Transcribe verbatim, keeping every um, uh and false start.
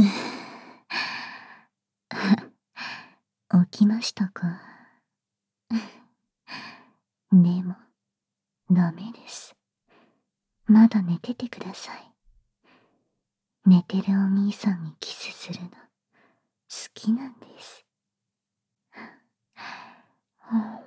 起きましたか。でも、ダメです。まだ寝ててください。寝てるお兄さんにキスするの、好きなんです。